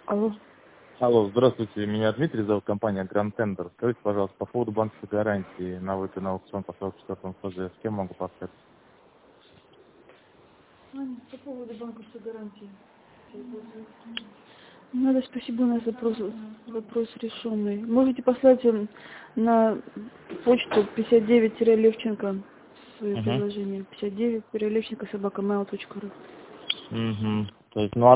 Алло. Алло, здравствуйте, меня Дмитрий зовут, компания Grand Tender. Скажите, пожалуйста, по поводу банковской гарантии на выход на аукцион по 44-му ФЗ, с кем могу пообщаться? Аня, по поводу банковской гарантии. Надо, спасибо, у нас вопрос решенный. Можете послать на почту 59-Левченко свое предложение. 59-Левченко @mail.ru. Угу. То есть, ну,